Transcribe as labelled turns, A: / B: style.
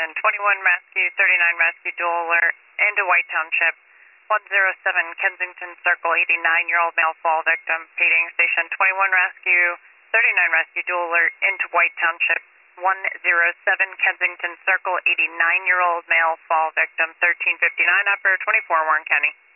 A: Station 21 Rescue, 39 Rescue Dual Alert into White Township. 107 Kensington Circle, 89-year-old male fall victim. Paying Station 21 Rescue, 39 Rescue Dual Alert into White Township. 107 Kensington Circle, 89-year-old male fall victim. 1359 upper, 24 Warren County.